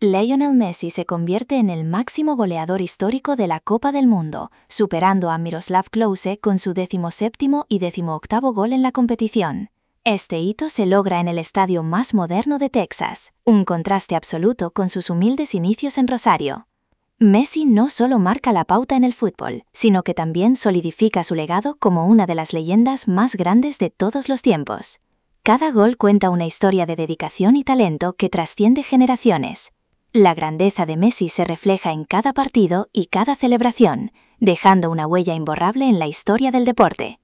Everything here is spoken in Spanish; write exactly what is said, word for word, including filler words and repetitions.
Lionel Messi se convierte en el máximo goleador histórico de la Copa del Mundo, superando a Miroslav Klose con su decimoséptimo y decimoctavo gol en la competición. Este hito se logra en el estadio más moderno de Texas, un contraste absoluto con sus humildes inicios en Rosario. Messi no solo marca la pauta en el fútbol, sino que también solidifica su legado como una de las leyendas más grandes de todos los tiempos. Cada gol cuenta una historia de dedicación y talento que trasciende generaciones. La grandeza de Messi se refleja en cada partido y cada celebración, dejando una huella imborrable en la historia del deporte.